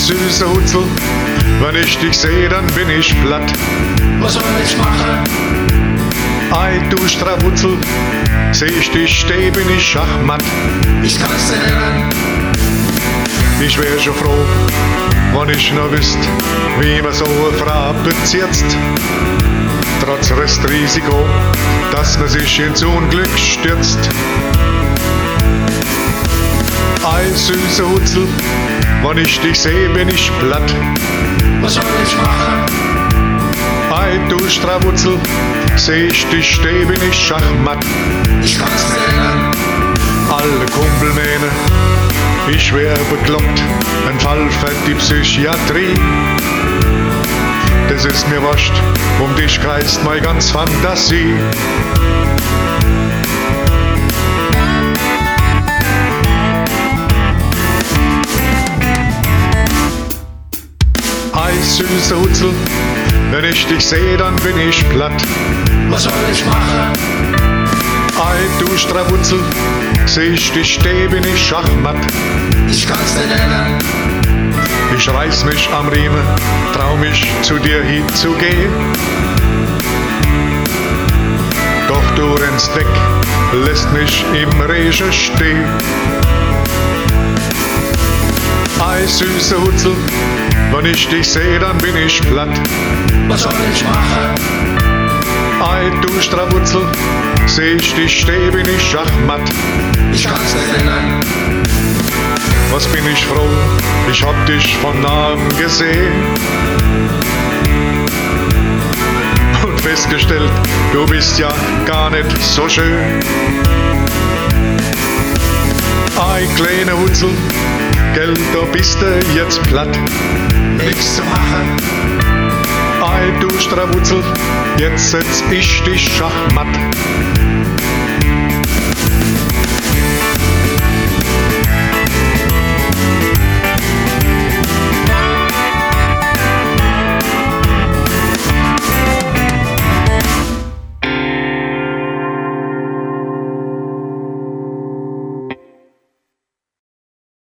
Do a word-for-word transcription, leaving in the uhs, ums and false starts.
süßer Hutzel, wenn ich dich sehe, dann bin ich platt. Was soll ich machen? Ei, du Strawutzel, seh ich dich steh, bin ich schachmatt. Ich kann's dir nennen. Ich wär schon froh, wenn ich noch wüsst, wie man so eine Frau bezirzt. Trotz Restrisiko, dass man sich ins Unglück stürzt. Ei, süßer Hutzel, wenn ich dich seh, bin ich platt. Was soll ich machen? Ei, du Strawutzel, seh ich dich steh, bin ich schachmatt. Ich kann's dir nennen. Alle Kumpel mähne, ich wär bekloppt, ein Fall für die Psychiatrie. Das ist mir wurscht, um dich kreist meine ganz Fantasie. Ei, süßer Hutzel, wenn ich dich seh, dann bin ich platt. Was soll ich machen? Ei, du Strawutzel, seh ich dich steh, bin ich schachmatt. Ich kann's dir nennen. Ich reiß mich am Riemen, trau mich zu dir hinzugehen. Doch du rennst weg, lässt mich im Regen stehen. Ei, süßer Hutzel, wenn ich dich seh, dann bin ich platt. Was soll ich machen? Ei, du Strawutzel, seh ich dich steh, bin ich schachmatt. Ich kann's dir nennen. Was bin ich froh, ich hab dich von nahem gesehen und festgestellt, du bist ja gar nicht so schön. Ei, kleine Hutzel, gell, da bist du jetzt platt. Nichts zu machen. Ei, du Strawutzel, jetzt setz ich dich schachmatt.